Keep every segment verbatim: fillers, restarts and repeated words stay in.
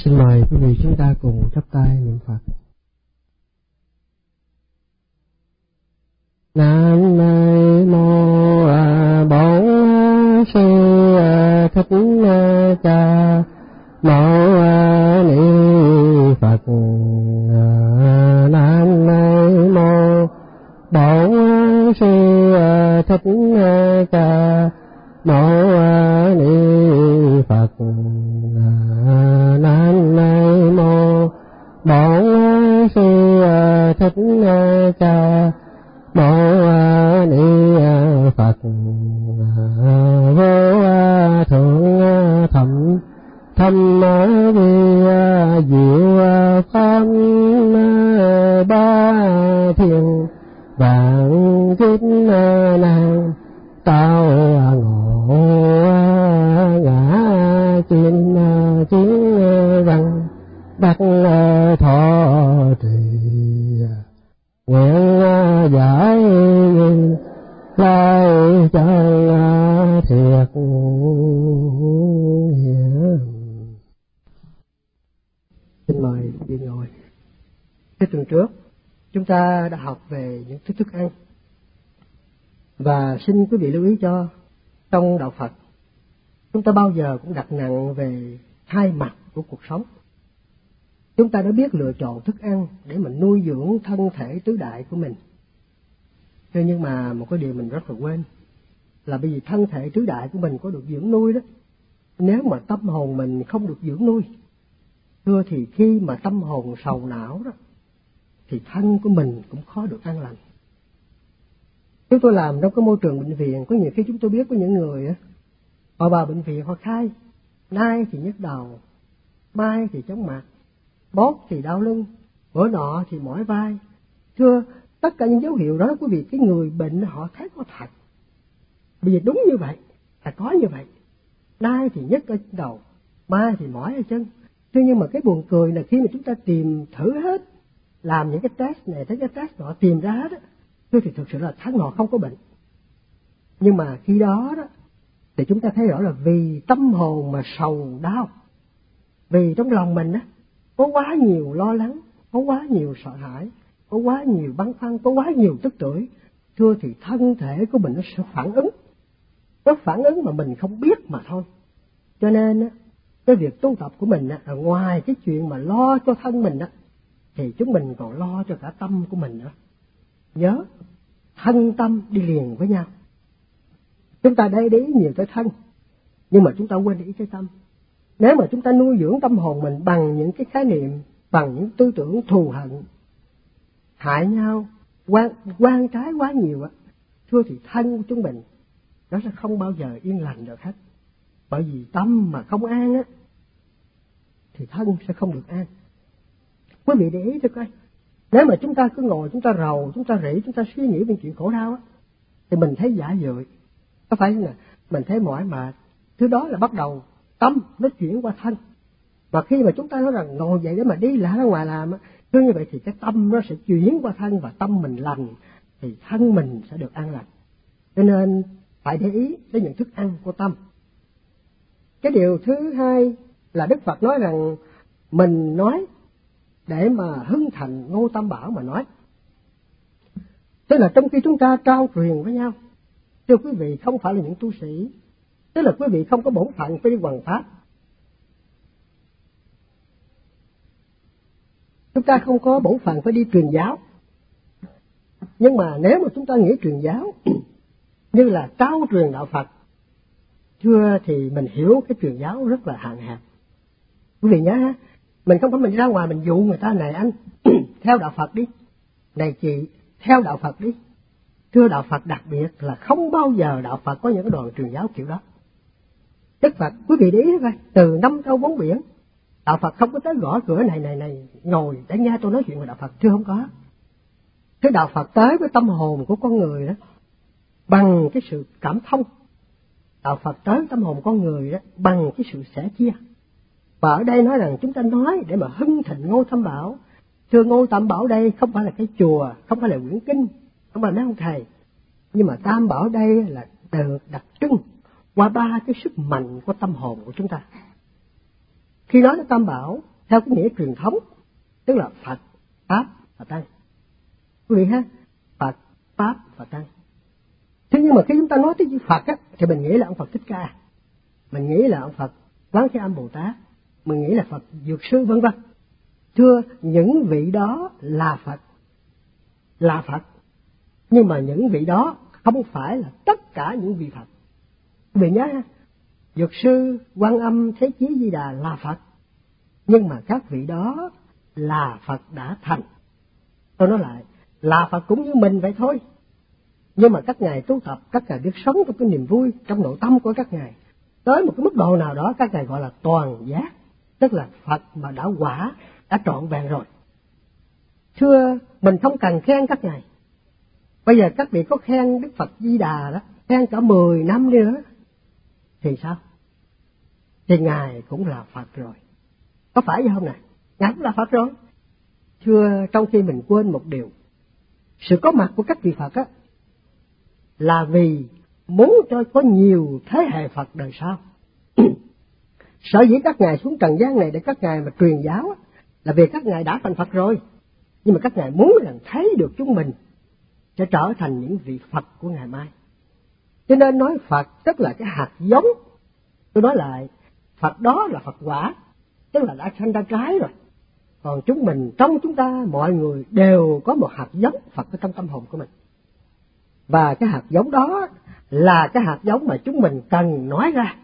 Xin mời quý vị chúng ta cùng chắp tay niệm Phật. Nam mô Bổn Sư Thích Ca Mâu Ni Phật. Nam mô Bổn Sư Thích Ca Mâu Ni Phật. Nam mô Bổn Sư Thích Ca Mâu Ni Phật. Vô thượng thẩm thâm vi diệu pháp ba thiên vạn kiếp nan tao ngộ ngã chín chiến văn đắc thọ trì nguyện giải lai chân thiệt hiển. Xin mời vị ngồi. Cái tuần trước chúng ta đã học về những thứ thức ăn, và xin quý vị lưu ý cho trong đạo Phật chúng ta bao giờ cũng đặt nặng về hai mặt của cuộc sống. Chúng ta đã biết lựa chọn thức ăn để mình nuôi dưỡng thân thể tứ đại của mình. Thế nhưng mà một cái điều mình rất là quên là bởi vì thân thể tứ đại của mình có được dưỡng nuôi đó, nếu mà tâm hồn mình không được dưỡng nuôi, thưa thì khi mà tâm hồn sầu não đó thì thân của mình cũng khó được an lành. Chúng tôi làm trong cái môi trường bệnh viện, có nhiều khi chúng tôi biết có những người á, họ vào bệnh viện họ khai, nay thì nhức đầu, mai thì chóng mặt, mốt thì đau lưng, bữa nọ thì mỏi vai. Thưa, tất cả những dấu hiệu đó quý vị, cái người bệnh họ thấy có thật. Bây giờ đúng như vậy, là có như vậy. Nay thì nhức ở đầu, mai thì mỏi ở chân. Thế nhưng mà cái buồn cười là khi mà chúng ta tìm thử hết, làm những cái test này, thấy cái test nọ, tìm ra hết á, thưa thì thực sự là thân họ không có bệnh. Nhưng mà khi đó đó thì chúng ta thấy rõ là vì tâm hồn mà sầu đau, vì trong lòng mình á có quá nhiều lo lắng, có quá nhiều sợ hãi, có quá nhiều băn khoăn, có quá nhiều tức tưởi, thưa thì thân thể của mình nó sẽ phản ứng. Nó phản ứng mà mình không biết mà thôi. Cho nên á, cái việc tu tập của mình á, là ngoài cái chuyện mà lo cho thân mình á, thì chúng mình còn lo cho cả tâm của mình nữa. Nhớ, thân tâm đi liền với nhau. Chúng ta đây để ý nhiều tới thân, nhưng mà chúng ta quên để ý tới tâm. Nếu mà chúng ta nuôi dưỡng tâm hồn mình bằng những cái khái niệm, bằng những tư tưởng thù hận, hại nhau, quan, quan trái quá nhiều á, thưa thì thân của chúng mình nó sẽ không bao giờ yên lành được hết. Bởi vì tâm mà không an á, thì thân sẽ không được an. Quý vị để ý thôi coi, nếu mà chúng ta cứ ngồi, chúng ta rầu, chúng ta rỉ, chúng ta suy nghĩ về chuyện khổ đau á, thì mình thấy giả dợi. Có phải là mình thấy mỏi mệt, thứ đó là bắt đầu tâm nó chuyển qua thân. Và khi mà chúng ta nói rằng ngồi dậy để mà đi lại ra ngoài làm á, cứ như vậy thì cái tâm nó sẽ chuyển qua thân, và tâm mình lành thì thân mình sẽ được an lành. Cho nên phải để ý đến những thức ăn của tâm. Cái điều thứ hai là Đức Phật nói rằng mình nói để mà hưng thành Ngô Tam Bảo mà nói. Tức là trong khi chúng ta trao truyền với nhau, thưa quý vị, không phải là những tu sĩ, tức là quý vị không có bổn phận phải đi hoằng pháp. Chúng ta không có bổn phận phải đi truyền giáo. Nhưng mà nếu mà chúng ta nghĩ truyền giáo như là trao truyền đạo Phật, thưa thì mình hiểu cái truyền giáo rất là hạn hẹp. Quý vị nhớ ha, mình không phải mình đi ra ngoài mình dụ người ta, này anh theo đạo Phật đi, này chị theo đạo Phật đi. Thưa, đạo Phật đặc biệt là không bao giờ đạo Phật có những cái đoàn truyền giáo kiểu đó. Đức Phật, quý vị để ý coi, từ năm châu bốn biển, đạo Phật không có tới gõ cửa này này này ngồi để nghe tôi nói chuyện về đạo Phật, thưa không có. Cái đạo Phật tới với tâm hồn của con người đó bằng cái sự cảm thông. Đạo Phật tới tâm hồn con người đó bằng cái sự sẻ chia. Và ở đây nói rằng chúng ta nói để mà hưng thịnh Ngô Tam Bảo. Thưa, Ngô Tam Bảo đây không phải là cái chùa, không phải là quyển kinh, không phải là mấy ông thầy, nhưng mà Tam Bảo đây là được đặc trưng qua ba cái sức mạnh của tâm hồn của chúng ta. Khi nói đến Tam Bảo theo cái nghĩa truyền thống, tức là Phật, Pháp và Tăng. Quý vị ha, Phật, Pháp và Tăng. Thế nhưng mà khi chúng ta nói tới chữ Phật á, thì mình nghĩ là ông Phật Thích Ca, mình nghĩ là ông Phật Quán Thế Âm Bồ Tát, mình nghĩ là Phật Dược Sư vân vân. Thưa, những vị đó là Phật, là Phật, nhưng mà những vị đó không phải là tất cả những vị Phật. Quý vị nhớ ha, Dược Sư, Quan Âm, Thế Chí Di Đà là Phật, nhưng mà các vị đó là Phật đã thành. Tôi nói lại, là Phật cũng như mình vậy thôi. Nhưng mà các ngài tu tập, các ngài biết sống trong cái niềm vui, trong nội tâm của các ngài. Tới một cái mức độ nào đó, các ngài gọi là toàn giác, tức là Phật mà đã quả, đã trọn vẹn rồi. Thưa, mình không cần khen các ngài. Bây giờ các vị có khen Đức Phật Di Đà đó, khen cả mười năm đi nữa, thì sao? Thì ngài cũng là Phật rồi. Có phải vậy không nè? Ngài cũng là Phật rồi. Thưa, trong khi mình quên một điều, sự có mặt của các vị Phật á, là vì muốn cho có nhiều thế hệ Phật đời sau. Sở dĩ các ngài xuống trần gian này để các ngài mà truyền giáo á, là vì các ngài đã thành Phật rồi. Nhưng mà các ngài muốn rằng thấy được chúng mình sẽ trở thành những vị Phật của ngày mai. Cho nên nói Phật tức là cái hạt giống. Tôi nói lại, Phật đó là Phật quả, tức là đã sanh ra trái rồi. Còn chúng mình, trong chúng ta, mọi người đều có một hạt giống Phật ở trong tâm hồn của mình. Và cái hạt giống đó là cái hạt giống mà chúng mình cần nói ra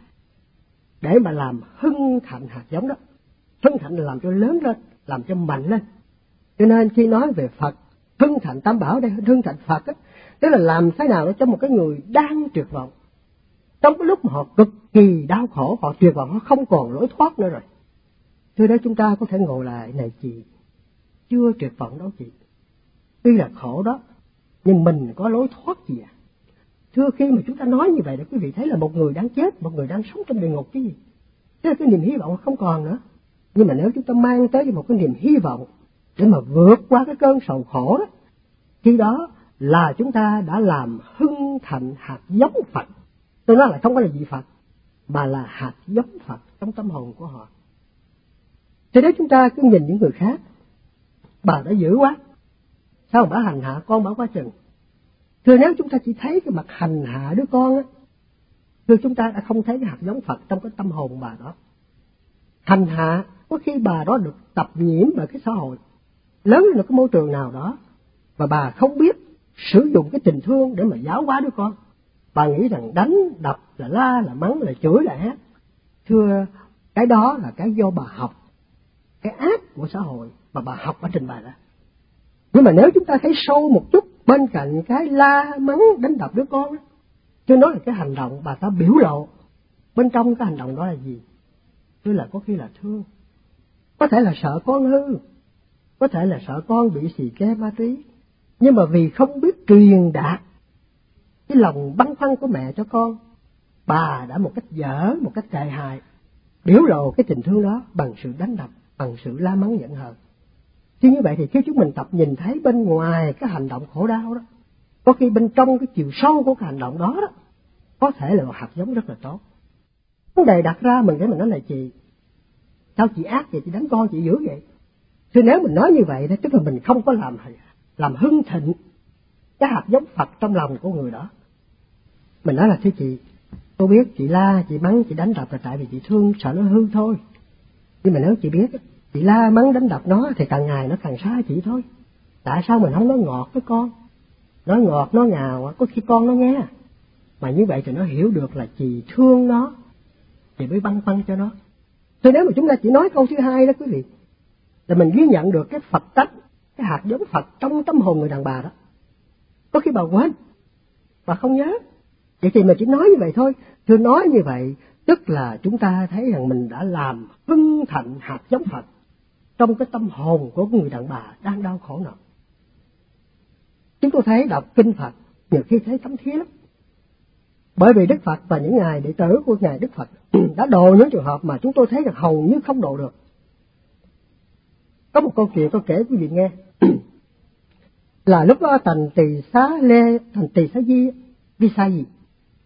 để mà làm hưng thạnh hạt giống đó. Hưng thạnh là làm cho lớn lên, làm cho mạnh lên. Cho nên khi nói về Phật, hưng thạnh Tam Bảo đây, hưng thạnh Phật á, tức là làm thế nào để cho một cái người đang tuyệt vọng, trong cái lúc mà họ cực kỳ đau khổ, họ tuyệt vọng, họ không còn lối thoát nữa rồi. Thưa đó, chúng ta có thể ngồi lại, này chị, chưa tuyệt vọng đâu chị. Tuy là khổ đó, nhưng mình có lối thoát gì à? Thưa, khi mà chúng ta nói như vậy là quý vị thấy là một người đang chết, một người đang sống trong địa ngục chứ gì. Thế là cái niềm hy vọng không còn nữa. Nhưng mà nếu chúng ta mang tới một cái niềm hy vọng để mà vượt qua cái cơn sầu khổ đó, khi đó là chúng ta đã làm hưng thạnh hạt giống Phật. Tôi nói là không phải là vị Phật, mà là hạt giống Phật trong tâm hồn của họ. Thế nếu chúng ta cứ nhìn những người khác, bà đã dữ quá, sao bà hành hạ con bà quá chừng. Thưa, nếu chúng ta chỉ thấy cái mặt hành hạ đứa con á, thưa, chúng ta đã không thấy cái hạt giống Phật trong cái tâm hồn bà đó. Hành hạ, có khi bà đó được tập nhiễm bởi cái xã hội, lớn lên cái môi trường nào đó, và bà không biết sử dụng cái tình thương để mà giáo hóa đứa con. Bà nghĩ rằng đánh, đập, là la, là mắng, là chửi, là hát. Thưa, cái đó là cái do bà học, cái ác của xã hội mà bà học ở trình bày ra. Nhưng mà nếu chúng ta thấy sâu một chút, bên cạnh cái la, mắng, đánh đập đứa con, chứ nói là cái hành động bà ta biểu lộ, bên trong cái hành động đó là gì? Chứ là có khi là thương, có thể là sợ con hư, có thể là sợ con bị xì ke ma túy. Nhưng mà vì không biết truyền đạt cái lòng băn khoăn của mẹ cho con, bà đã một cách dở, một cách tệ hại biểu lộ cái tình thương đó bằng sự đánh đập, bằng sự la mắng giận hờn. Chứ như vậy thì khi chúng mình tập nhìn thấy bên ngoài cái hành động khổ đau đó, có khi bên trong cái chiều sâu của cái hành động đó, đó có thể là một hạt giống rất là tốt. Vấn đề đặt ra mình để mình nói là chị, sao chị ác vậy, chị đánh con chị dữ vậy? Thì nếu mình nói như vậy đó, tức là mình không có làm làm hưng thịnh cái hạt giống Phật trong lòng của người đó. Mình nói là thưa chị, tôi biết chị la, chị mắng, chị đánh đập là tại vì chị thương, sợ nó hư thôi. Nhưng mà nếu chị biết chị la mắng đánh đập nó thì càng ngày nó càng xa chị thôi. Tại sao mình không nói ngọt với con? Nói ngọt, nói ngào, có khi con nó nghe. Mà như vậy thì nó hiểu được là chị thương nó, chị mới băn khoăn cho nó. Thì nếu mà chúng ta chỉ nói câu thứ hai đó quý vị, là mình ghi nhận được cái Phật tánh, cái hạt giống Phật trong tâm hồn người đàn bà đó. Có khi bà quên, bà không nhớ. Vậy thì mình chỉ nói như vậy thôi. Thưa, nói như vậy tức là chúng ta thấy rằng mình đã làm hưng thạnh hạt giống Phật trong cái tâm hồn của người đàn bà đang đau khổ nào. Chúng tôi thấy đọc kinh Phật nhiều khi thấy thấm thía lắm. Bởi vì Đức Phật và những ngài đệ tử của ngài Đức Phật đã độ những trường hợp mà chúng tôi thấy rằng hầu như không độ được. Có một câu chuyện tôi kể quý vị nghe. Là lúc đó thành Tỳ Xá Lê, thành Tỳ Xá Di, đi xa gì?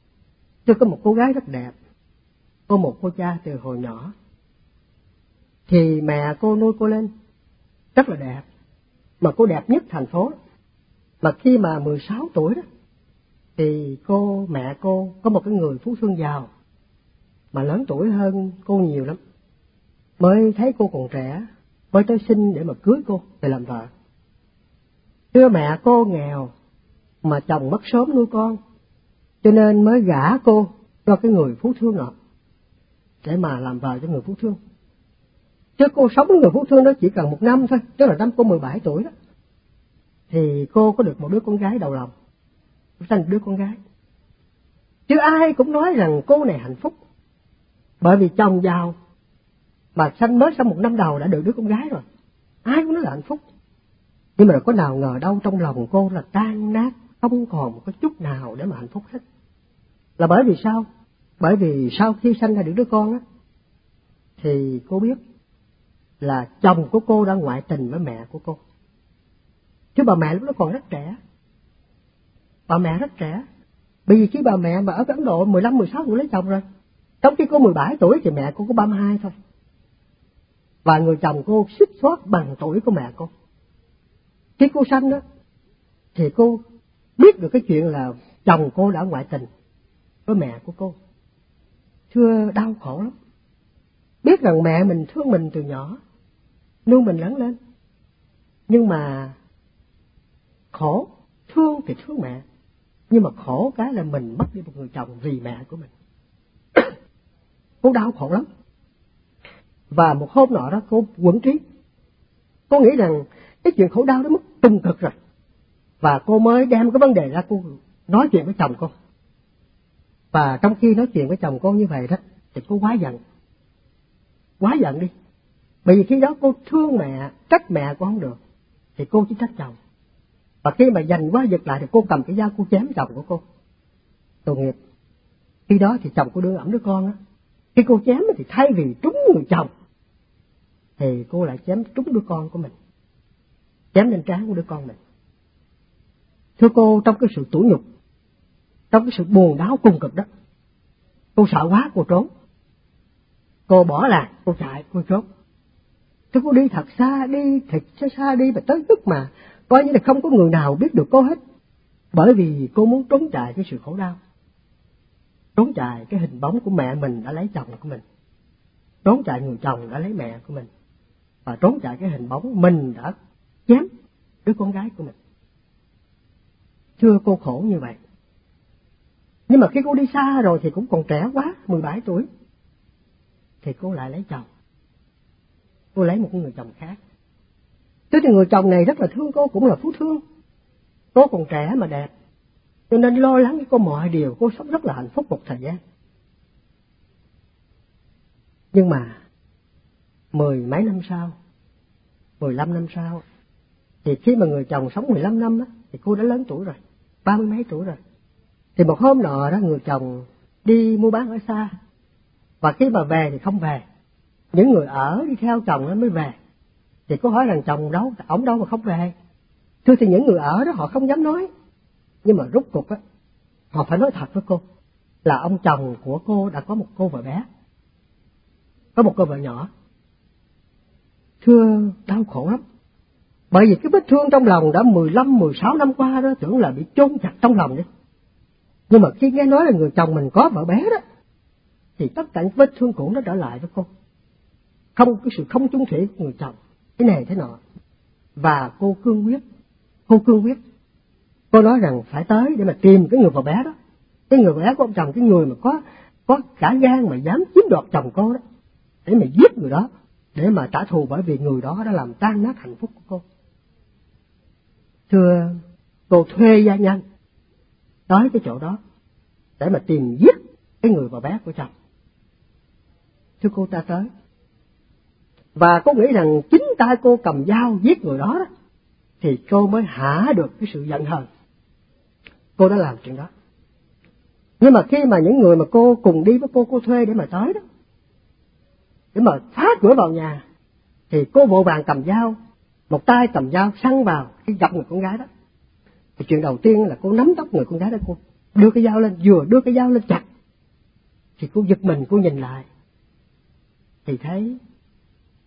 Tôi có một cô gái rất đẹp, có một cô cha từ hồi nhỏ. thì mẹ cô nuôi cô lên rất là đẹp, mà cô đẹp nhất thành phố. Mà khi mà mười sáu tuổi đó, thì cô, mẹ cô có một cái người phú thương giàu, mà lớn tuổi hơn cô nhiều lắm, mới thấy cô còn trẻ, mới tới xin để mà cưới cô để làm vợ. Thưa mẹ cô nghèo, mà chồng mất sớm nuôi con, cho nên mới gả cô cho cái người phú thương nọ, để mà làm vợ cho người phú thương. Chứ cô sống với người phú thương đó chỉ cần một năm thôi, tức là năm cô mười bảy tuổi đó, thì cô có được một đứa con gái đầu lòng, sinh đứa con gái. Chứ ai cũng nói rằng cô này hạnh phúc, bởi vì chồng giàu, mà sanh mới sau một năm đầu đã được đứa con gái rồi, ai cũng nói là hạnh phúc. Nhưng mà có nào ngờ đâu trong lòng cô là tan nát, không còn có chút nào để mà hạnh phúc hết. Là bởi vì sao? Bởi vì sau khi sanh ra được đứa con á, thì cô biết là chồng của cô đã ngoại tình với mẹ của cô. Chứ bà mẹ lúc đó còn rất trẻ. Bà mẹ rất trẻ. Bởi vì khi bà mẹ mà ở Ấn Độ mười lăm mười sáu tuổi lấy chồng rồi. Trong khi cô mười bảy tuổi thì mẹ cô có ba mươi hai thôi. Và người chồng cô xích xót bằng tuổi của mẹ cô. Khi cô sanh đó, thì cô biết được cái chuyện là chồng cô đã ngoại tình với mẹ của cô. Thưa, đau khổ lắm. Biết rằng mẹ mình thương mình từ nhỏ, nuôi mình lớn lên. Nhưng mà khổ, thương thì thương mẹ, nhưng mà khổ cái là mình mất đi một người chồng vì mẹ của mình. Cô đau khổ lắm. Và một hôm nọ đó cô quẫn trí. Cô nghĩ rằng cái chuyện khổ đau đó mất trung thực rồi. Và cô mới đem cái vấn đề ra cô nói chuyện với chồng cô. Và trong khi nói chuyện với chồng cô như vậy đó, thì cô quá giận. Quá giận đi. Bởi vì khi đó cô thương mẹ, trách mẹ cô không được, thì cô chỉ trách chồng. Và khi mà giành quá giật lại thì cô cầm cái dao cô chém chồng của cô. Tội nghiệp. Khi đó thì chồng cô đưa ẵm đứa con á. Khi cô chém thì thay vì trúng người chồng, thì cô lại chém trúng đứa con của mình. Chém lên trán của đứa con mình. Thưa cô, trong cái sự tủi nhục, trong cái sự buồn đau cùng cực đó, cô sợ quá cô trốn. Cô bỏ làng, cô chạy, cô trốn. Thế cô đi thật xa, đi thật xa xa đi, và tới mức mà coi như là không có người nào biết được cô hết. Bởi vì cô muốn trốn chạy cái sự khổ đau. Trốn chạy cái hình bóng của mẹ mình đã lấy chồng của mình. Trốn chạy người chồng đã lấy mẹ của mình. Và trốn chạy cái hình bóng mình đã chém đứa con gái của mình. Thưa, cô khổ như vậy. Nhưng mà khi cô đi xa rồi thì cũng còn trẻ quá, mười bảy tuổi, thì cô lại lấy chồng. Cô lấy một người chồng khác. Thế thì người chồng này rất là thương cô, cũng là phú thương. Cô còn trẻ mà đẹp, cho nên lo lắng cho cô mọi điều. Cô sống rất là hạnh phúc một thời gian. Nhưng mà mười mấy năm sau, mười lăm năm sau, thì khi mà người chồng sống mười lăm năm á, thì cô đã lớn tuổi rồi, ba mươi mấy tuổi rồi. Thì một hôm nọ đó, người chồng đi mua bán ở xa, và khi mà về thì không về. Những người ở đi theo chồng nó mới về. Thì cô hỏi rằng chồng đâu, ổng đâu mà không về. Thưa, thì những người ở đó họ không dám nói. Nhưng mà rốt cuộc á, họ phải nói thật với cô là ông chồng của cô đã có một cô vợ bé, có một cô vợ nhỏ. Thưa, đau khổ lắm. Bởi vì cái vết thương trong lòng đã mười lăm, mười sáu năm qua đó, tưởng là bị chôn chặt trong lòng đi. Nhưng mà khi nghe nói là người chồng mình có vợ bé đó, thì tất cả những vết thương cũ nó trở lại với cô. Không, cái sự không chung thủy của người chồng, thế này thế nọ. Và cô cương quyết, cô cương quyết. Cô nói rằng phải tới để mà tìm cái người vợ bé đó. Cái người vợ bé của ông chồng, cái người mà có có cả gan mà dám chiếm đoạt chồng cô đó, để mà giết người đó, để mà trả thù, bởi vì người đó đã làm tan nát hạnh phúc của cô. Thưa, cô thuê gia nhân tới cái chỗ đó để mà tìm giết cái người vợ bé của chồng. Thưa, cô ta tới, và cô nghĩ rằng chính tay cô cầm dao giết người đó, đó thì cô mới hả được cái sự giận hờn. Cô đã làm chuyện đó. Nhưng mà khi mà những người mà cô cùng đi với cô, cô thuê để mà tới đó, để mà phá cửa vào nhà, thì cô vội vàng cầm dao, một tay cầm dao xăng vào cái gặp người con gái đó. Thì chuyện đầu tiên là cô nắm tóc người con gái đó, cô đưa cái dao lên, vừa đưa cái dao lên chặt, thì cô giật mình, cô nhìn lại, thì thấy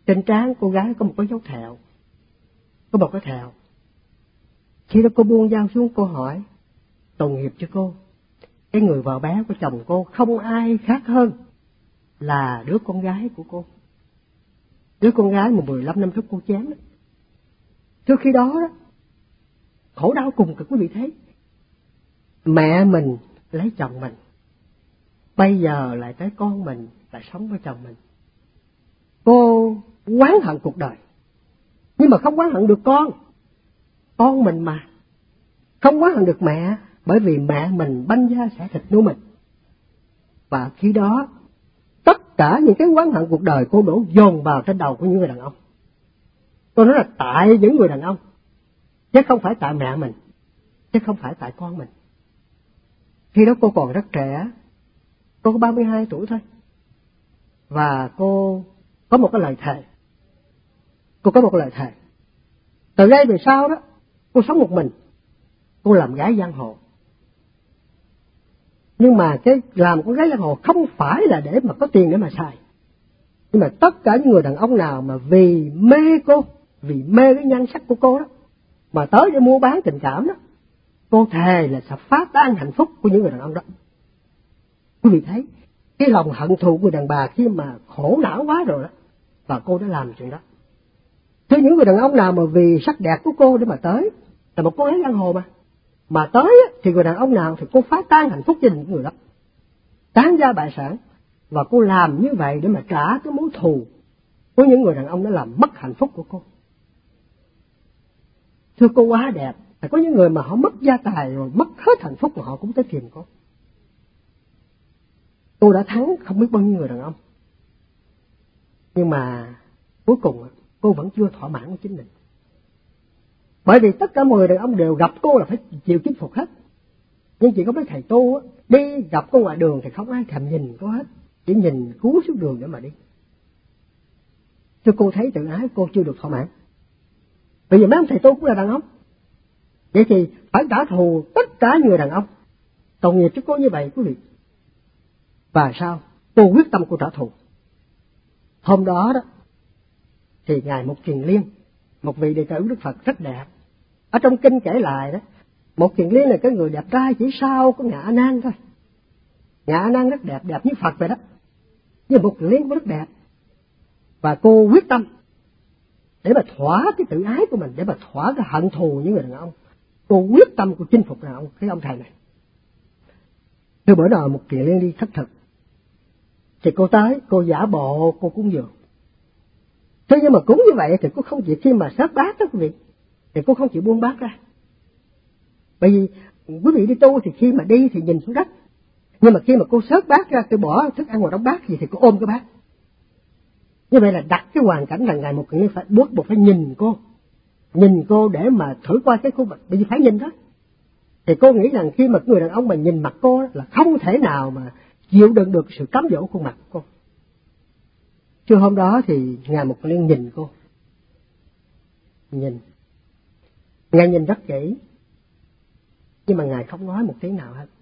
Trên trán cô gái có một cái dấu thẹo, có một cái thẹo. Khi đó cô buông dao xuống, cô hỏi: tội nghiệp cho cô, cái người vợ bé của chồng cô không ai khác hơn là đứa con gái của cô, đứa con gái mà mười lăm năm trước cô chém đó. Trước khi đó đó, khổ đau cùng cực, quý vị thấy. Mẹ mình lấy chồng mình, bây giờ lại tới con mình lại sống với chồng mình. Cô oán hận cuộc đời, nhưng mà không oán hận được con, con mình mà. Không oán hận được mẹ, bởi vì mẹ mình banh da xẻ thịt nuôi mình. Và khi đó, tất cả những cái oán hận cuộc đời cô đổ dồn vào trên đầu của những người đàn ông. Tôi nói là tại những người đàn ông, chứ không phải tại mẹ mình, chứ không phải tại con mình. Khi đó cô còn rất trẻ, cô có ba mươi hai tuổi thôi. Và cô có một cái lời thề. Cô có một cái lời thề. Từ đây về sau đó, cô sống một mình. Cô làm gái giang hồ. Nhưng mà cái làm con gái giang hồ không phải là để mà có tiền để mà xài. Nhưng mà tất cả những người đàn ông nào mà vì mê cô, vì mê cái nhan sắc của cô đó, mà tới để mua bán tình cảm đó, cô thề là sẽ phá tan hạnh phúc của những người đàn ông đó. Quý vị thấy, cái lòng hận thù của đàn bà khi mà khổ não quá rồi đó, và cô đã làm chuyện đó. Thế những người đàn ông nào mà vì sắc đẹp của cô để mà tới, là một cô gái giang hồ mà, mà tới thì người đàn ông nào thì cô phá tan hạnh phúc gia đình của người đó, tán gia bại sản. Và cô làm như vậy để mà trả cái mối thù của những người đàn ông đã làm mất hạnh phúc của cô. Thưa cô quá đẹp, phải có những người mà họ mất gia tài rồi mất hết hạnh phúc mà họ cũng tới tìm cô. Cô đã thắng không biết bao nhiêu người đàn ông, nhưng mà cuối cùng cô vẫn chưa thỏa mãn với chính mình. Bởi vì tất cả mọi người đàn ông đều gặp cô là phải chịu chinh phục hết. Nhưng chỉ có mấy thầy tu đi gặp cô ngoài đường thì không ai thèm nhìn cô hết, chỉ nhìn cúi xuống đường để mà đi. Cho cô thấy tự ái cô chưa được thỏa mãn. Bây giờ mấy ông thầy tu cũng là đàn ông, vậy thì phải trả thù tất cả người đàn ông. Tội nghiệp cho cô như vậy quý vị. Và sao? Cô quyết tâm cô trả thù. Hôm đó đó thì ngài Một Kiền Liên, một vị đệ tử Đức Phật rất đẹp. Ở trong kinh kể lại đó, Một Kiền Liên là cái người đẹp trai chỉ sau có Ngạ A Nan thôi. Ngạ A Nan rất đẹp, đẹp như Phật vậy đó. Nhưng Một Kiền Liên cũng rất đẹp. Và cô quyết tâm để mà thỏa cái tự ái của mình, để mà thỏa cái hận thù những người đàn ông. Cô quyết tâm cô chinh phục đàn ông, cái ông thầy này. Từ bữa nào Một Kiền Liên đi thất thực, thì cô tới, cô giả bộ cô cúng dường. Thế nhưng mà cúng như vậy thì cô không chịu, khi mà xớt bát đó quý vị, thì cô không chịu buông bát ra. Bởi vì quý vị đi tu thì khi mà đi thì nhìn xuống đất, nhưng mà khi mà cô xớt bát ra, tôi bỏ thức ăn vào trong bát gì thì cô ôm cái bát. Như vậy là đặt cái hoàn cảnh là ngài Một Kiền Liên phải buộc buộc phải nhìn cô, nhìn cô để mà thử qua cái khuôn mặt, bởi vì phải nhìn đó. Thì cô nghĩ rằng khi mà người đàn ông mà nhìn mặt cô là không thể nào mà chịu đựng được sự cám dỗ khuôn mặt của cô. Trưa hôm đó thì ngài Một Kiền Liên nhìn cô, nhìn, ngài nhìn rất kỹ, nhưng mà ngài không nói một tiếng nào hết.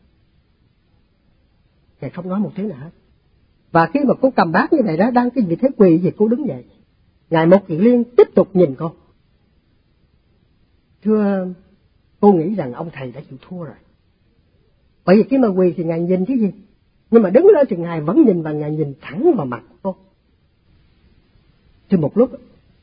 Ngài không nói một tiếng nào hết. Và khi mà cô cầm bát như vậy đó, đang cái vị thế quỳ thì cô đứng dậy. ngài Một Kiền Liên tiếp tục nhìn cô. Thưa, cô nghĩ rằng ông thầy đã chịu thua rồi. Bởi vì khi mà quỳ thì ngài nhìn chứ gì, nhưng mà đứng lên thì ngài vẫn nhìn, và ngài nhìn thẳng vào mặt cô. Thì một lúc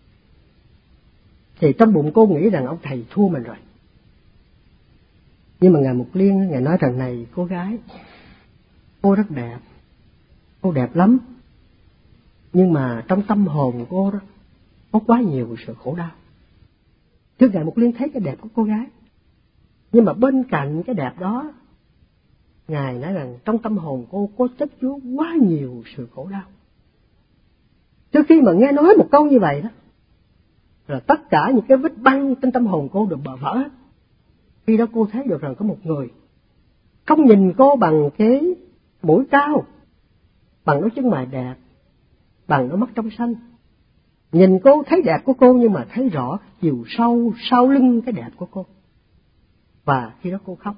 thì trong bụng cô nghĩ rằng ông thầy thua mình rồi. Nhưng mà ngài Một Liên, ngài nói rằng này cô gái, cô rất đẹp, cô đẹp lắm, nhưng mà trong tâm hồn của cô đó có quá nhiều sự khổ đau. Chứ ngài Một Liên thấy cái đẹp của cô gái, nhưng mà bên cạnh cái đẹp đó, ngài nói rằng trong tâm hồn cô có chất chứa quá nhiều sự khổ đau. Trước khi mà nghe nói một câu như vậy đó, rồi tất cả những cái vết băng trên tâm hồn cô được bờ vỡ hết. Khi đó cô thấy được rằng có một người không nhìn cô bằng cái mũi cao, bằng đôi chân mày đẹp, bằng đôi mắt trong xanh. Nhìn cô thấy đẹp của cô, nhưng mà thấy rõ chiều sâu sau lưng cái đẹp của cô. Và khi đó cô khóc.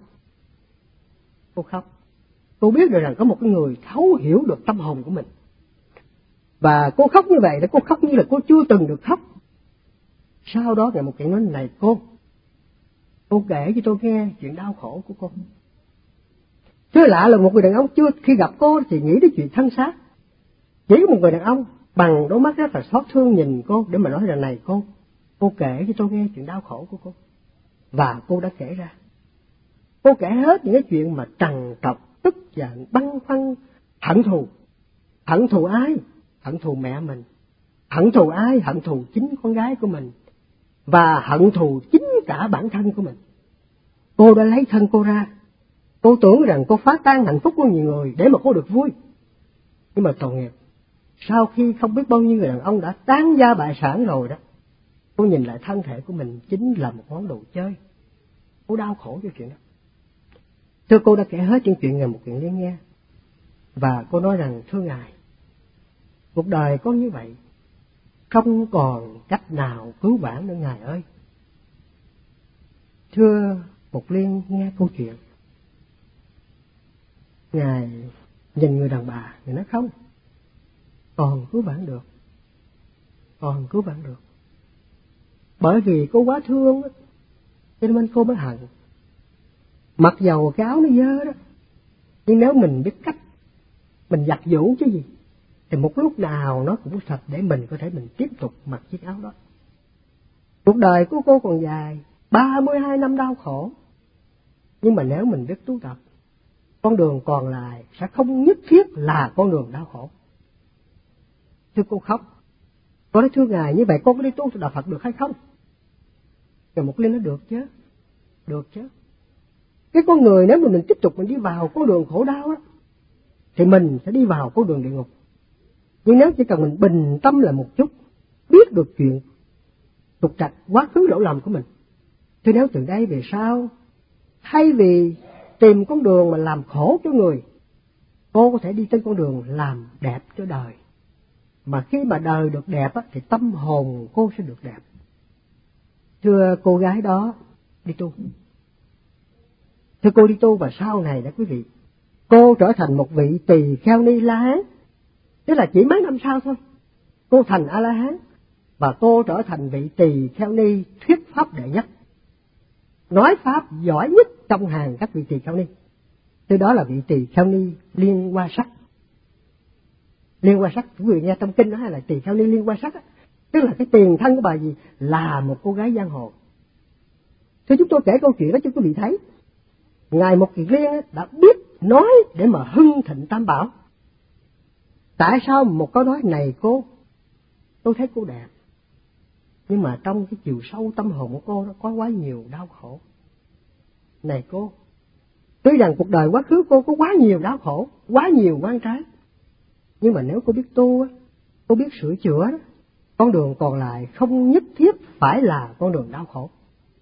Cô khóc. Cô biết được rằng có một cái người thấu hiểu được tâm hồn của mình. Và cô khóc như vậy là cô khóc như là cô chưa từng được khóc. Sau đó ngày một kiện nói: này cô, cô kể cho tôi nghe chuyện đau khổ của cô. Chứ lạ là một người đàn ông chưa khi gặp cô thì nghĩ đến chuyện thân xác. Chỉ có một người đàn ông bằng đôi mắt rất là xót thương nhìn cô để mà nói rằng: này cô, cô kể cho tôi nghe chuyện đau khổ của cô. Và cô đã kể ra. Cô kể hết những cái chuyện mà trằn trọc, tức giận, băn khoăn, hận thù. Hận thù ai? Hận thù mẹ mình. Hận thù ai? Hận thù chính con gái của mình. Và hận thù chính cả bản thân của mình. Cô đã lấy thân cô ra. Cô tưởng rằng cô phá tan hạnh phúc của nhiều người để mà cô được vui. Nhưng mà tội nghiệp, sau khi không biết bao nhiêu người đàn ông đã tán gia bại sản rồi đó, cô nhìn lại thân thể của mình chính là một món đồ chơi. Cô đau khổ cho chuyện đó. Thưa cô đã kể hết những chuyện Ngài Mục Kiền Liên nghe. Và cô nói rằng: thưa Ngài, cuộc đời con như vậy, không còn cách nào cứu vãn nữa Ngài ơi. Thưa Mục Liên nghe câu chuyện, Ngài nhìn người đàn bà, Ngài nói: không, còn cứu vãn được, còn cứu vãn được. Bởi vì cô quá thương đó, cho nên cô mới hận. Mặc dầu cái áo nó dơ đó, nhưng nếu mình biết cách mình giặt giũ chứ gì, thì một lúc nào nó cũng sạch để mình có thể mình tiếp tục mặc chiếc áo đó. Cuộc đời của cô còn dài, ba mươi hai năm đau khổ. Nhưng mà nếu mình biết tu tập, con đường còn lại sẽ không nhất thiết là con đường đau khổ. Thưa cô khóc. Cô nói: thưa Ngài, như vậy con có đi tu đạo Phật được hay không? Ngài Mục Liên nói: được chứ, được chứ. Cái con người nếu mà mình tiếp tục mình đi vào con đường khổ đau á, thì mình sẽ đi vào con đường địa ngục. Nhưng nếu chỉ cần mình bình tâm lại một chút, biết được chuyện trục trặc quá khứ lỗi lầm của mình, thì nếu từ đây về sau, thay vì tìm con đường mà làm khổ cho người, cô có thể đi trên con đường làm đẹp cho đời. Mà khi mà đời được đẹp á, thì tâm hồn cô sẽ được đẹp. Thưa cô gái đó đi tu. Thưa cô đi tu và sau này đó quý vị, cô trở thành một vị tỳ kheo ni La Hán. Tức là chỉ mấy năm sau thôi, cô thành A La Hán và cô trở thành vị tỳ kheo ni thuyết pháp đệ nhất, nói pháp giỏi nhất trong hàng các vị tỳ kheo ni. Từ đó là vị tỳ kheo ni Liên Hoa Sắc. Liên Hoa Sắc, quý vị nghe trong kinh đó hay là tỳ kheo ni Liên Hoa Sắc á, tức là cái tiền thân của bà gì là một cô gái giang hồ. Thì chúng tôi kể câu chuyện đó cho quý vị thấy, Ngài Mục Kiền Liên đã biết nói để mà hưng thịnh Tam Bảo. Tại sao một câu nói này cô, tôi thấy cô đẹp, nhưng mà trong cái chiều sâu tâm hồn của cô nó có quá nhiều đau khổ. Này cô, tuy rằng cuộc đời quá khứ cô có quá nhiều đau khổ, quá nhiều oan trái, nhưng mà nếu cô biết tu, cô biết sửa chữa, con đường còn lại không nhất thiết phải là con đường đau khổ.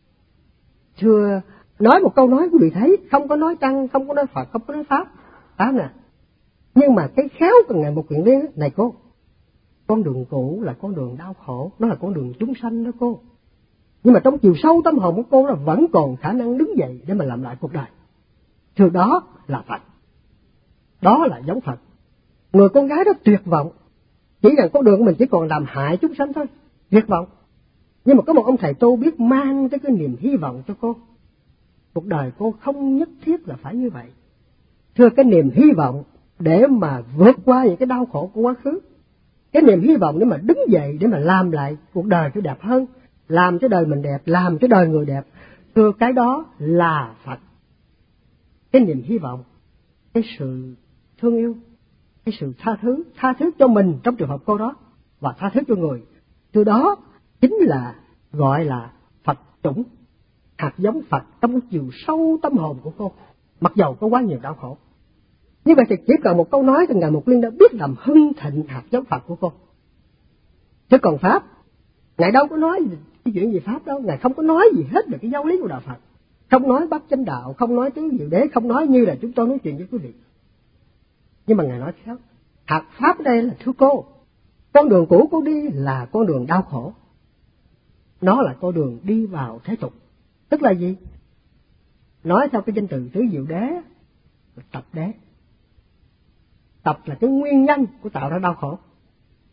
Thưa, nói một câu nói quý vị thấy, không có nói Tăng, không có nói Phật, không có nói Pháp, Pháp nè. Nhưng mà cái khéo của Ngài Mục Kiền Liên, này cô, con đường cũ là con đường đau khổ, nó là con đường chúng sanh đó cô. Nhưng mà trong chiều sâu tâm hồn của cô là vẫn còn khả năng đứng dậy để mà làm lại cuộc đời. Thưa, đó là Phật, đó là giống Phật. Người con gái đó tuyệt vọng, chỉ rằng con đường của mình chỉ còn làm hại chúng sanh thôi, tuyệt vọng. Nhưng mà có một ông thầy tu biết mang tới cái niềm hy vọng cho cô. Cuộc đời cô không nhất thiết là phải như vậy. Thưa, cái niềm hy vọng để mà vượt qua những cái đau khổ của quá khứ, cái niềm hy vọng để mà đứng dậy để mà làm lại cuộc đời cho đẹp hơn, làm cho đời mình đẹp, làm cho đời người đẹp. Thưa, cái đó là Phật. Cái niềm hy vọng, cái sự thương yêu, cái sự tha thứ, tha thứ cho mình trong trường hợp cô đó và tha thứ cho người. Từ đó chính là gọi là Phật chủng, hạt giống Phật trong cái chiều sâu tâm hồn của cô, mặc dầu có quá nhiều đau khổ. Như vậy thì chỉ cần một câu nói thì Ngài Mục Liên đã biết làm hưng thịnh hạt giống Phật của cô. Chứ còn Pháp, Ngài đâu có nói cái chuyện gì Pháp đâu, Ngài không có nói gì hết về cái giáo lý của đạo Phật, không nói bát chánh đạo, không nói tứ diệu đế, không nói như là chúng tôi nói chuyện với quý vị. Nhưng mà Ngài nói khác, hạt Pháp ở đây là thưa cô, con đường cũ cô đi là con đường đau khổ, nó là con đường đi vào thế tục. Tức là gì? Nói theo cái danh từ tứ diệu đế, tập đế. Tập là cái nguyên nhân của tạo ra đau khổ.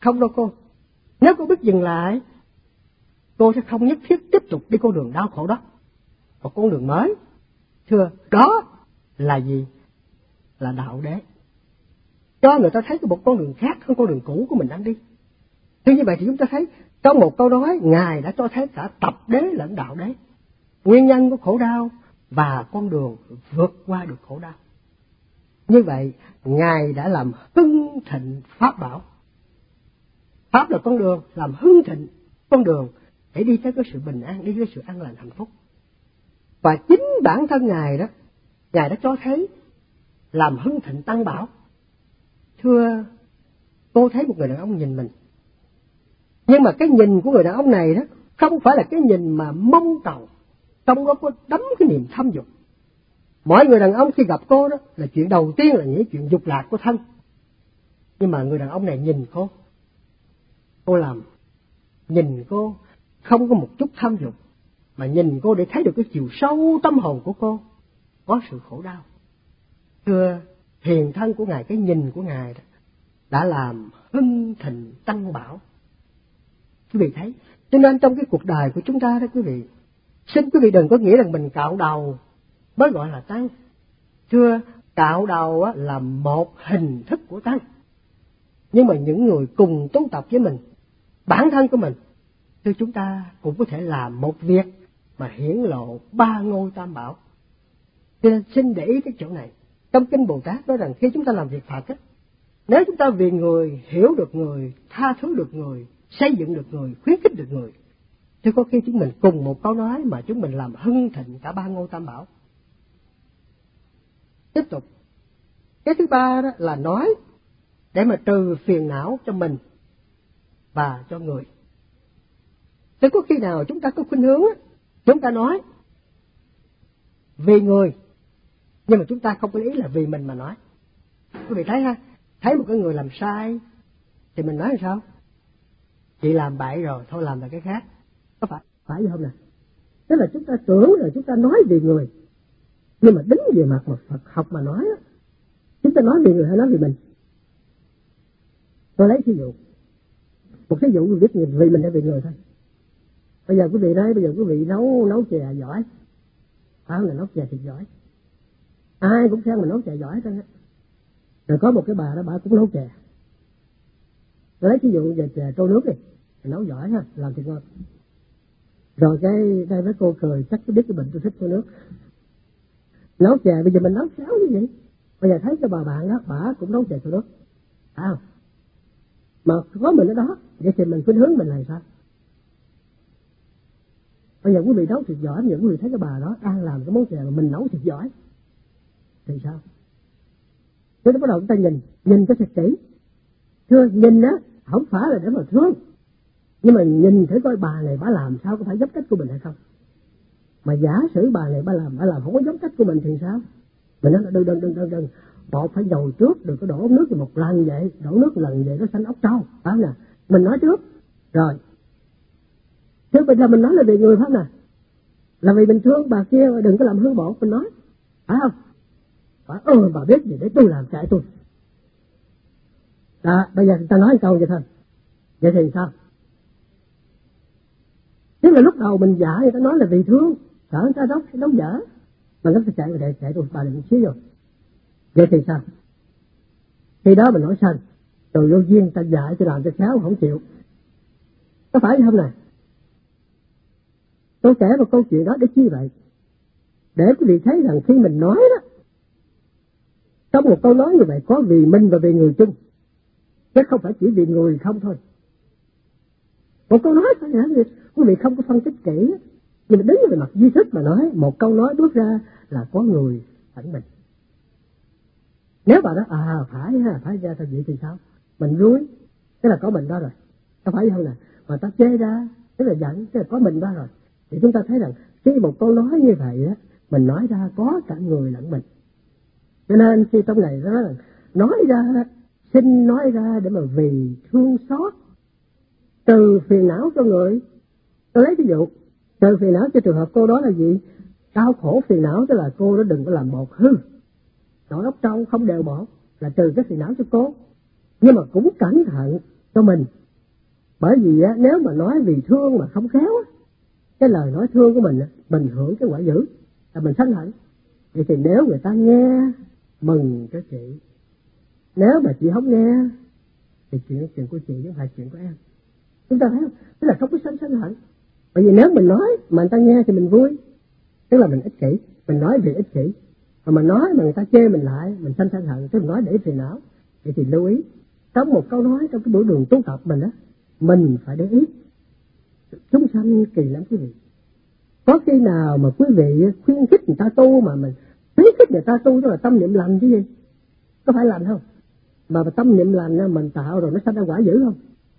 Không đâu cô. Nếu cô biết dừng lại, cô sẽ không nhất thiết tiếp tục đi con đường đau khổ đó. Một con đường mới. Thưa, đó là gì? Là đạo đế. Cho người ta thấy có một con đường khác hơn con đường cũ của mình đang đi. Thế như vậy thì chúng ta thấy trong một câu nói, Ngài đã cho thấy cả tập đế lẫn đạo đế. Nguyên nhân của khổ đau và con đường vượt qua được khổ đau. Như vậy, Ngài đã làm hưng thịnh Pháp bảo. Pháp là con đường, làm hưng thịnh con đường để đi tới cái sự bình an, đi tới sự an lành hạnh phúc. Và chính bản thân Ngài đó, Ngài đã cho thấy làm hưng thịnh tăng bảo. Thưa, cô thấy một người đàn ông nhìn mình. Nhưng mà cái nhìn của người đàn ông này đó, không phải là cái nhìn mà mong cầu. Trong đó có đắm cái niềm tham dục. Mọi người đàn ông khi gặp cô đó, là chuyện đầu tiên là những chuyện dục lạc của thân. Nhưng mà người đàn ông này nhìn cô. Cô làm, nhìn cô không có một chút tham dục, mà nhìn cô để thấy được cái chiều sâu tâm hồn của cô có sự khổ đau. Thưa, hiền thân của Ngài, cái nhìn của Ngài đã làm hưng thịnh tăng bảo. Quý vị thấy, cho nên trong cái cuộc đời của chúng ta đó quý vị, xin quý vị đừng có nghĩ rằng mình cạo đầu mới gọi là tăng. Thưa, cạo đầu là một hình thức của tăng. Nhưng mà những người cùng tu tập với mình, bản thân của mình, thưa chúng ta cũng có thể làm một việc mà hiển lộ ba ngôi tam bảo. Cho nên xin để ý cái chỗ này. Trong kinh Bồ Tát nói rằng khi chúng ta làm việc Phật á, nếu chúng ta vì người, hiểu được người, tha thứ được người, xây dựng được người, khuyến khích được người, thì có khi chúng mình cùng một câu nói mà chúng mình làm hưng thịnh cả ba ngôi tam bảo. Tiếp tục. Cái thứ ba đó là nói để mà trừ phiền não cho mình và cho người. Thế có khi nào chúng ta có khuynh hướng á, chúng ta nói vì người, nhưng mà chúng ta không có ý là vì mình mà nói. Quý vị thấy ha, thấy một cái người làm sai thì mình nói làm sao? Chị làm bậy rồi, thôi làm lại cái khác. Có phải phải không nè? Tức là chúng ta tưởng là chúng ta nói vì người, nhưng mà đứng về mặt mà Phật học mà nói á, chúng ta nói vì người hay nói vì mình? Tôi lấy ví dụ, một ví dụ biết vì mình hay vì người thôi. Bây giờ quý vị nói, bây giờ quý vị nấu nấu chè giỏi, phải không? Là nấu chè thiệt giỏi, ai cũng khen mình nấu chè giỏi hết á. Rồi có một cái bà đó, bà cũng nấu chè. Tôi lấy ví dụ về chè trôi nước đi, nấu giỏi ha, làm thiệt ngon. Rồi cái đây mấy cô cười, chắc có biết cái bệnh tôi thích trôi nước. Nấu chè bây giờ mình nấu xáo như vậy. Bây giờ thấy cái bà bạn đó, bà cũng nấu chè trôi nước, phải không? Mà có mình ở đó, vậy thì mình khuynh hướng mình làm sao? Bây giờ quý vị nấu thiệt giỏi, những quý vị thấy cái bà đó đang làm cái món chè mà mình nấu thiệt giỏi, thì sao? Thế nó bắt đầu chúng ta nhìn, nhìn cho thật kỹ. Thưa, nhìn á, không phải là để mà thương, nhưng mà nhìn thử coi bà này bà làm sao có phải giống cách của mình hay không. Mà giả sử bà này bà làm, bà làm không có giống cách của mình thì sao? Mình nói là đừng, đừng, đừng, đừng, đừng. Một phải nhồi trước, đừng có đổ nước cho một lần vậy, đổ nước một lần vậy nó xanh ốc trâu, phải không nè? Mình nói trước, rồi. Chứ bây giờ mình nói là vì người phải không nè? Là vì mình thương bà kia, đừng có làm hư bộ, mình nói, phải không? Phải, ừ, bà biết gì để tôi làm chạy tôi. Đó, bây giờ người ta nói một câu vậy thôi. Vậy thì sao? Tức là lúc đầu mình giả người ta nói là vì thương, sợ người ta đóng, đóng dở. Mà nó phải chạy về chạy tôi, bà đừng một xíu rồi. Vậy thì sao? Khi đó mình nói sao? Rồi vô duyên ta dạy tôi làm cho khéo không chịu. Có phải không nè? Tôi kể một câu chuyện đó để chi vậy? Để quý vị thấy rằng khi mình nói đó, trong một câu nói như vậy có vì mình và vì người chung, chứ không phải chỉ vì người không thôi. Một câu nói phải là gì? Quý vị không có phân tích kỹ, nhưng mà đứng về mặt duy thức mà nói, một câu nói bước ra là có người phản mình. Nếu bà đó, à phải ha, phải ra ta vậy thì sao? Mình vui, thế là có mình đó rồi. Có phải không nè? Mà ta chê ra, thế là giận, thế là có mình đó rồi. Thì chúng ta thấy rằng khi một câu nói như vậy á, mình nói ra có cả người lẫn mình. Cho nên khi trong này nó nói rằng, nói ra, xin nói ra để mà vì thương xót, trừ phiền não cho người. Tôi lấy ví dụ, trừ phiền não cho trường hợp cô đó là gì? Đau khổ phiền não, tức là cô đó đừng có làm bột hư, nổi ốc trâu không đều bột, là trừ cái phiền não cho cô. Nhưng mà cũng cẩn thận, cho mình. Bởi vì á, nếu mà nói vì thương mà không khéo á, cái lời nói thương của mình á, mình hưởng cái quả dữ là mình sân hận. Vậy thì nếu người ta nghe, mừng cho chị. Nếu mà chị không nghe thì chuyện chuyện của chị chứ không phải chuyện của em. Chúng ta thấy không? Tức là không có sân sân hận. Bởi vì nếu mình nói mà người ta nghe thì mình vui, tức là mình ích kỷ. Mình nói vì ích kỷ. Mà mình nói mà người ta chê mình lại, mình sân sân hận, tức mình nói để phiền não. Vậy thì lưu ý, trong một câu nói trong cái buổi đường tu tập mình á, mình phải để ý. Chúng sanh kỳ lắm quý vị. Có khi nào mà quý vị khuyến khích người ta tu mà mình khuyến khích người ta tu, tức là tâm niệm lành chứ gì? Có phải lành không? Mà tâm niệm lành mình tạo rồi nó sanh ra quả dữ không?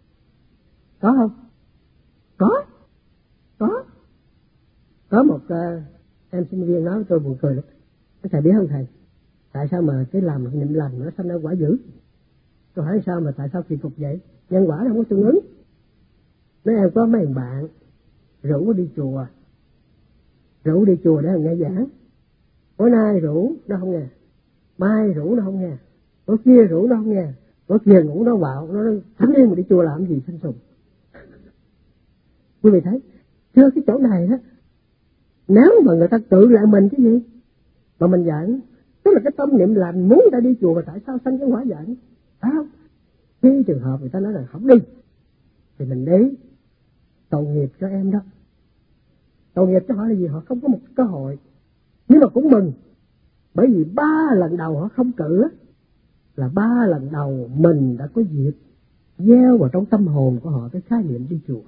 Có không? Có. Có. Có một uh, em sinh viên nói với tôi buồn cười lắm. Thầy biết không thầy? Tại sao mà cái làm niệm lành nó sanh ra quả dữ? Tôi hỏi sao mà tại sao kỳ cục vậy? Nhân quả nó không có tương ứng. Mấy em có mấy bạn rủ đi chùa, rủ đi chùa để nghe giảng. Bữa nay rủ nó không nghe, mai rủ nó không nghe, bữa kia rủ nó không nghe, bữa kia ngủ nó vào, nó nói thánh niên mà đi chùa làm gì sinh sùng. Quý vị thấy, chưa cái chỗ này đó, nếu mà người ta tự lại mình cái gì mà mình giận, tức là cái tâm niệm lành muốn người ta đi chùa mà tại sao sanh cái quả giận, phải không? Khi trường hợp người ta nói là không đi thì mình đi, tội nghiệp cho em đó. Tội nghiệp cho họ là gì? Họ không có một cơ hội. Nhưng mà cũng mừng, bởi vì ba lần đầu họ không cử là ba lần đầu mình đã có dịp gieo vào trong tâm hồn của họ cái khái niệm đi chùa.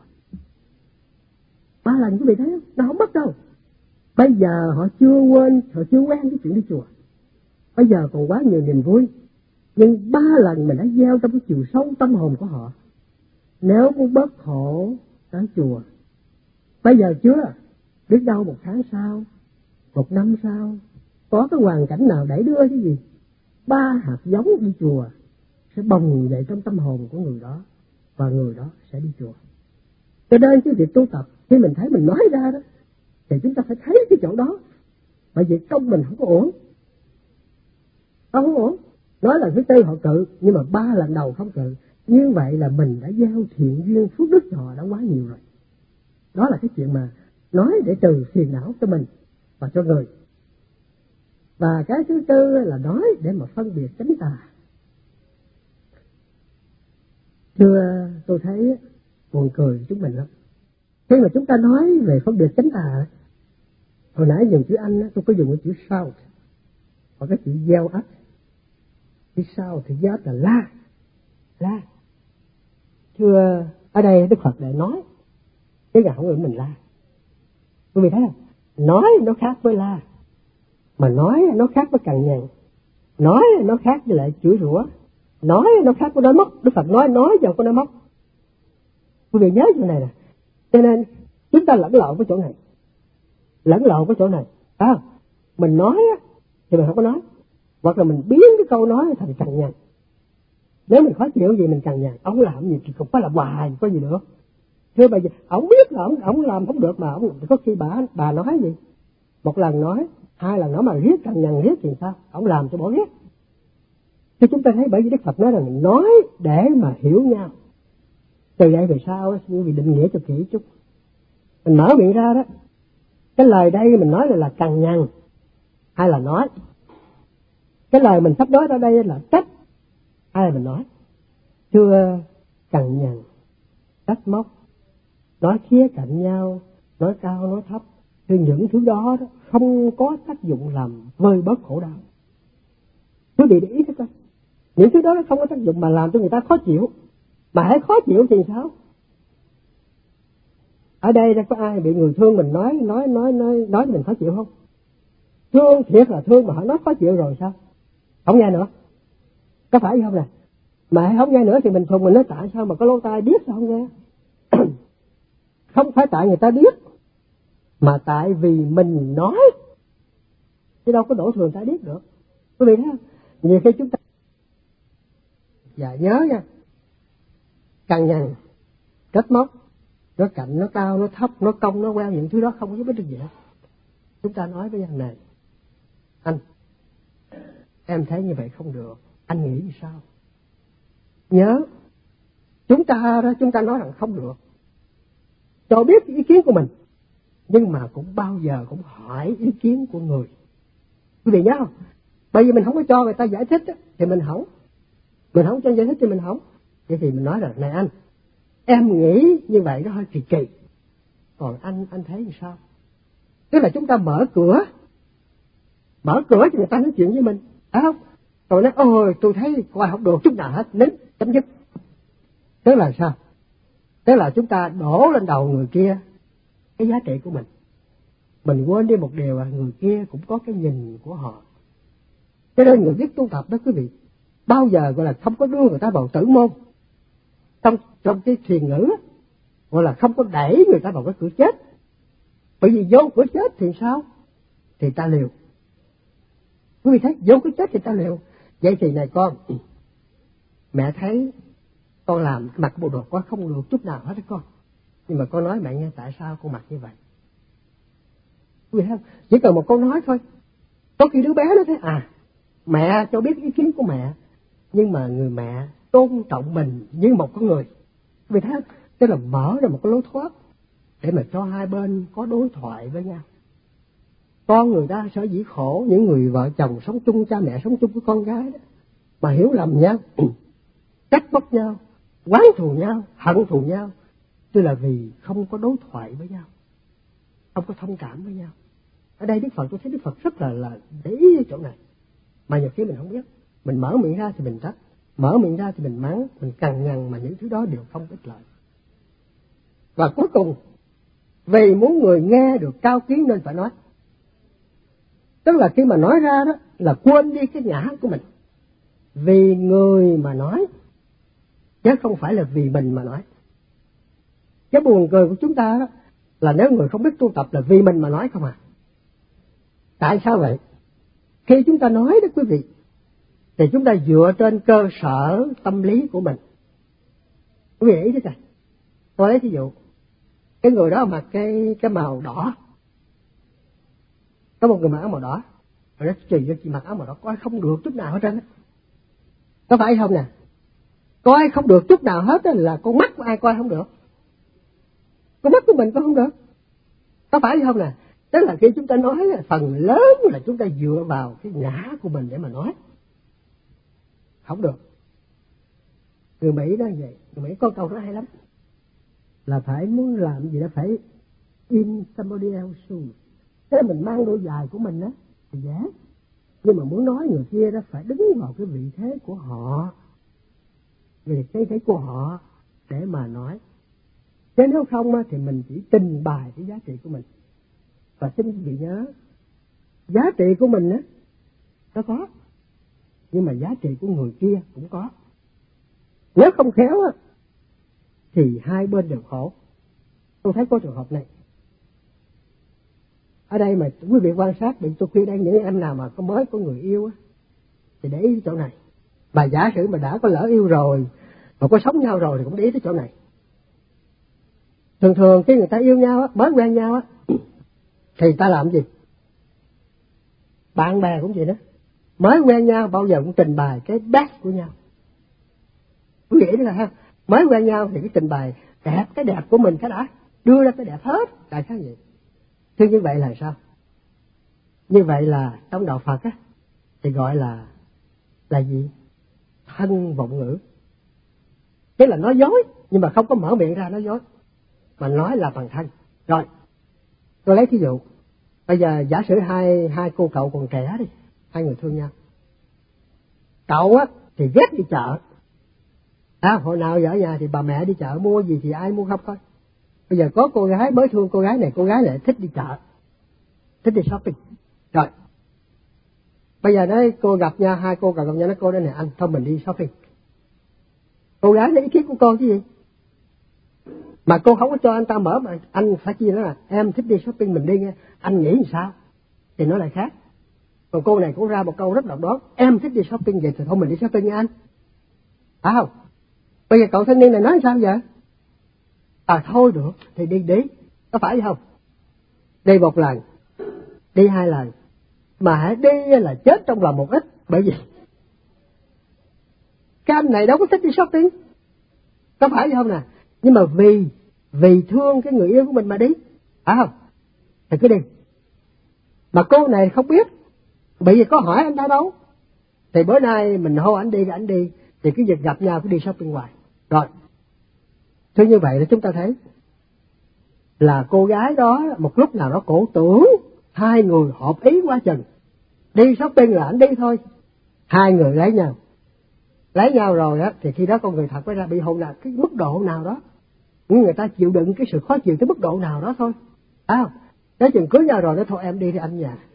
Ba lần quý vị thấy không? Nó không mất đâu. Bây giờ họ chưa quên, họ chưa quen cái chuyện đi chùa. Bây giờ còn quá nhiều niềm vui. Nhưng ba lần mình đã gieo trong cái chiều sâu tâm hồn của họ. Nếu muốn bớt khổ tới chùa. Bây giờ chưa, biết đâu một tháng sau, một năm sau, có cái hoàn cảnh nào đẩy đưa cái gì, ba hạt giống đi chùa sẽ bồng dậy trong tâm hồn của người đó, và người đó sẽ đi chùa. Cho nên cái việc tu tập, khi mình thấy mình nói ra đó, thì chúng ta phải thấy cái chỗ đó. Bởi vì công mình không có ổn. Không có ổn. Nói là thứ tư họ cự, nhưng mà ba lần đầu không cự. Như vậy là mình đã gieo thiện duyên phước đức cho họ đã quá nhiều rồi. Đó là cái chuyện mà nói để trừ phiền não cho mình và cho người. Và cái thứ tư là nói để mà phân biệt chánh tà. Thưa tôi thấy buồn cười chúng mình lắm. Khi mà chúng ta nói về phân biệt chánh tà, hồi nãy dùng chữ Anh tôi có dùng cái chữ shout hoặc cái chữ yell at. Chữ shout thì yell là la, la. Thưa ở đây Đức Phật lại nói, chứ là không phải mình la. Quý vị thấy không? Nói nó khác với la, mà nói nó khác với cằn nhằn, nói nó khác với lại chửi rủa, nói nó khác với nói móc. Đức Phật nói nói giờ có nói móc. Quý vị nhớ chỗ này nè. Cho nên chúng ta lẫn lộn với chỗ này, lẫn lộn với chỗ này. À, mình nói á, thì mình không có nói, hoặc là mình biến cái câu nói thành cằn nhằn. Nếu mình khó chịu gì mình cằn nhằn, ông làm gì thì cũng phải làm hoài, có gì được. Thưa bà, ông biết là ông, ông làm không được mà ông có khi bà bà nói gì, một lần nói, hai lần nói mà riết cằn nhằn riết thì sao? Ông làm cho bỏ riết. Thì chúng ta thấy bởi vì Đức Phật nói là mình nói để mà hiểu nhau. Từ đây về sau vì định nghĩa cho kỹ chút. Mình mở miệng ra đó, cái lời đây mình nói là, là cằn nhằn hay là nói. Cái lời mình sắp nói ra đây là trách hay là mình nói. Thưa cằn nhằn, trách móc, nói khía cạnh nhau, nói cao nói thấp, thì những thứ đó, đó không có tác dụng làm vơi bớt khổ đau. Quý vị để ý thôi coi, những thứ đó nó không có tác dụng mà làm cho người ta khó chịu. Mà hãy khó chịu thì sao? Ở đây có ai bị người thương mình nói nói nói nói nói mình khó chịu không? Thương thiệt là thương mà họ nói khó chịu rồi sao? Không nghe nữa. Có phải không nè? Mà không nghe nữa thì mình thùng mình nói tại sao mà có lỗ tai biết sao không nghe? Không phải tại người ta biết, mà tại vì mình nói, chứ đâu có đổ thừa người ta biết được. Quý vị thấy không? Nhiều khi chúng ta dạ nhớ nha, cằn nhằn, trách móc, nó cạnh, nó cao, nó thấp, nó cong, nó queo, những thứ đó không có giúp ích được gì hết. Chúng ta nói với nhau này, anh, em thấy như vậy không được, anh nghĩ sao? Nhớ, Chúng ta đó, chúng ta nói rằng không được, cho biết ý kiến của mình, nhưng mà cũng bao giờ cũng hỏi ý kiến của người. Quý vị nhớ không? Bởi vì mình không có cho người ta giải thích đó, thì mình không. Mình không cho giải thích thì mình không. Vậy thì mình nói là, này anh, em nghĩ như vậy nó hơi kỳ kỳ. Còn anh, anh thấy như sao? Tức là chúng ta mở cửa. Mở cửa cho người ta nói chuyện với mình. Phải không? Rồi nói, ôi tôi thấy coi không được chút nào hết, nín, chấm dứt. Tức là sao? Tức là chúng ta đổ lên đầu người kia cái giá trị của mình. Mình quên đi một điều là người kia cũng có cái nhìn của họ. Cho nên người viết tu tập đó quý vị, bao giờ gọi là không có đưa người ta vào tử môn. Trong, trong cái thiền ngữ gọi là không có đẩy người ta vào cái cửa chết. Bởi vì vô cửa chết thì sao? Thì ta liều. Quý vị thấy, vô cửa chết thì ta liều. Vậy thì này con, mẹ thấy con làm mặc bộ đồ con không được chút nào hết đó con. Nhưng mà con nói mẹ nghe tại sao con mặc như vậy. Quý vị thấy không? Chỉ cần một câu nói thôi. Có khi đứa bé nó thấy, à, mẹ cho biết ý kiến của mẹ, nhưng mà người mẹ tôn trọng mình như một con người. Vì thế, tức là mở ra một cái lối thoát để mà cho hai bên có đối thoại với nhau. Con người ta sở dĩ khổ, những người vợ chồng sống chung, cha mẹ sống chung với con gái đó, mà hiểu lầm nhau, trách móc nhau, oán thù nhau, hận thù nhau, tức là vì không có đối thoại với nhau, không có thông cảm với nhau. Ở đây Đức Phật, tôi thấy Đức Phật rất là là để ý ở chỗ này, mà nhiều khi mình không biết. Mình mở miệng ra thì mình trách, mở miệng ra thì mình mắng, mình cằn nhằn, mà những thứ đó đều không ích lợi. Và cuối cùng, vì muốn người nghe được cao kiến nên phải nói. Tức là khi mà nói ra đó là quên đi cái ngã của mình. Vì người mà nói, chứ không phải là vì mình mà nói. Cái buồn cười của chúng ta đó là nếu người không biết tu tập là vì mình mà nói không à. Tại sao vậy? Khi chúng ta nói đó quý vị, thì chúng ta dựa trên cơ sở tâm lý của mình. Quý vị ý thế này, tôi lấy ví dụ, cái người đó mặc cái cái màu đỏ, có một người mặc áo màu đỏ, rồi nó trì cho chị mặc áo màu đỏ, có ai không được chút nào hết trơn á, có phải không nè? Có ai không được chút nào hết á, là con mắt của ai coi không được, con mắt của mình có không được, có phải không nè? Tức là khi chúng ta nói là phần lớn là chúng ta dựa vào cái ngã của mình để mà nói, không được. Người Mỹ nói vậy, người Mỹ có câu đó hay lắm, là phải muốn làm gì đó phải in somebody else's shoes. Thế là mình mang đôi giày của mình đó thì dễ, nhưng mà muốn nói người kia đó phải đứng vào cái vị thế của họ, vị thế thế của họ để mà nói. Chứ nếu không thì mình chỉ trình bày cái giá trị của mình. Và xin quý vị nhớ, giá trị của mình á nó có, nhưng mà giá trị của người kia cũng có. Nếu không khéo á thì hai bên đều khổ. Tôi thấy có trường hợp này ở đây mà quý vị quan sát, bị tôi khuyên đây, những em nào mà có mới có người yêu á thì để ý chỗ này. Bà giả sử mà đã có lỡ yêu rồi, mà có sống nhau rồi thì cũng để ý tới chỗ này. Thường thường khi người ta yêu nhau á, mới quen nhau á, thì ta làm gì? Bạn bè cũng vậy đó, mới quen nhau bao giờ cũng trình bày cái best của nhau. Quý vị đó là ha, mới quen nhau thì cái trình bày đẹp, cái đẹp của mình cái đã, đưa ra cái đẹp hết. Tại sao vậy? Thế như vậy là sao? Như vậy là trong đạo Phật á thì gọi là là gì? Thân vọng ngữ. Tức là nói dối, nhưng mà không có mở miệng ra nói dối, mà nói là bằng thân. Rồi, tôi lấy thí dụ, bây giờ giả sử hai hai cô cậu còn trẻ đi, hai người thương nhau. Cậu á thì ghét đi chợ. À, hồi nào ở nhà thì bà mẹ đi chợ mua gì thì ai mua không thôi. Bây giờ có cô gái mới thương cô gái này, cô gái lại thích đi chợ, thích đi shopping. Rồi, bây giờ đấy cô gặp nhau, hai cô gặp nhau, nói cô đây này anh, thôi mình đi shopping. Cô gái lấy ý kiến của cô chứ gì. Mà cô không có cho anh ta mở, mà anh phải chia nó là em thích đi shopping mình đi nghe, anh nghĩ làm sao? Thì nó lại khác. Còn cô này cũng ra một câu rất độc đoán, em thích đi shopping vậy thì thôi mình đi shopping nha anh. Phải không? Bây giờ cậu thanh niên này nói sao vậy? À thôi được, thì đi đi, có phải không? Đi một lần, đi hai lần, mà hãy đi là chết trong lòng một ít. Bởi vì cái anh này đâu có thích đi shopping, có phải không nè? Nhưng mà vì vì thương cái người yêu của mình mà đi, phải không? Thì cứ đi. Mà cô này không biết, bởi vì có hỏi anh ta đâu. Thì bữa nay mình hô anh đi, anh đi, thì cái việc gặp nhau cứ đi shopping hoài. Rồi, thế như vậy là chúng ta thấy là cô gái đó một lúc nào đó cổ tưởng hai người hợp ý quá chừng, đi shopping là anh đi thôi. Hai người lấy nhau, lấy nhau rồi á thì khi đó con người thật mới ra bị hôn, là cái mức độ nào đó, người ta chịu đựng cái sự khó chịu tới mức độ nào đó thôi, phải không? Tới chừng cưới nhau rồi nó thôi em đi thì anh nhà,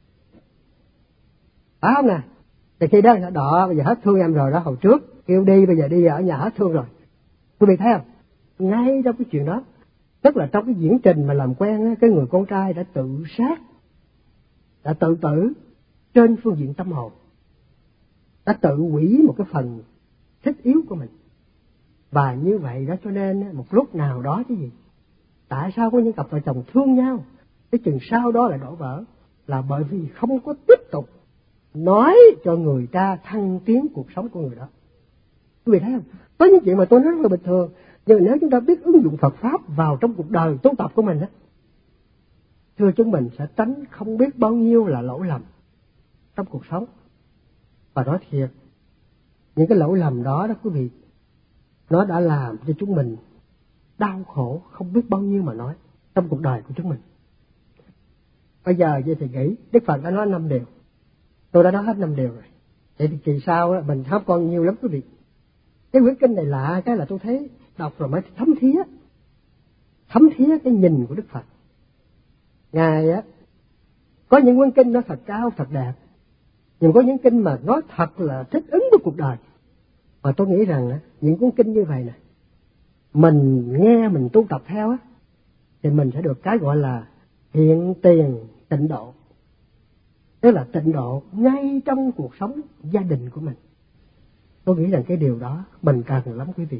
phải không nè? Thì khi đó đọ bây giờ hết thương em rồi đó, hồi trước kêu đi bây giờ đi ở nhà hết thương rồi. Quý vị thấy không? Ngay trong cái chuyện đó, tức là trong cái diễn trình mà làm quen á, cái người con trai đã tự sát, đã tự tử trên phương diện tâm hồn, đã tự hủy một cái phần thích yếu của mình. Và như vậy đó cho nên một lúc nào đó cái gì? Tại sao có những cặp vợ chồng thương nhau, cái chừng sau đó lại đổ vỡ? Là bởi vì không có tiếp tục nói cho người ta thăng tiến cuộc sống của người đó. Quý vị thấy không? Có những chuyện mà tôi nói rất là bình thường, nhưng nếu chúng ta biết ứng dụng Phật Pháp vào trong cuộc đời tu tập của mình á, thưa chúng mình sẽ tránh không biết bao nhiêu là lỗi lầm trong cuộc sống. Và nói thiệt, những cái lỗi lầm đó đó quý vị, nó đã làm cho chúng mình đau khổ không biết bao nhiêu mà nói trong cuộc đời của chúng mình. Bây giờ vậy thì nghĩ, Đức Phật đã nói năm điều, tôi đã nói hết năm điều rồi. Vậy thì kỳ sau mình học còn nhiều lắm quý vị. Cái quyển kinh này lạ cái là tôi thấy đọc rồi mới thấm thía, thấm thía cái nhìn của Đức Phật. Ngài á, có những quyển kinh nó thật cao, thật đẹp, nhưng có những kinh mà nói thật là thích ứng với cuộc đời. Mà tôi nghĩ rằng á, những cuốn kinh như vậy nè, mình nghe mình tu tập theo á, thì mình sẽ được cái gọi là hiện tiền tịnh độ. Tức là tịnh độ ngay trong cuộc sống gia đình của mình. Tôi nghĩ rằng cái điều đó mình cần lắm quý vị.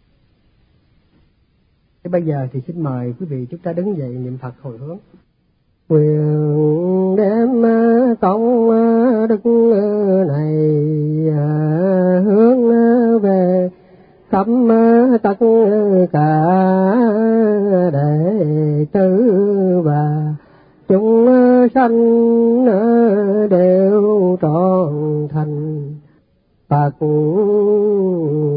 Thế bây giờ thì xin mời quý vị chúng ta đứng dậy niệm Phật hồi hướng. Nguyện đem công đức này hướng về khắp tất cả đệ tử và chúng sanh đều trọn thành Phật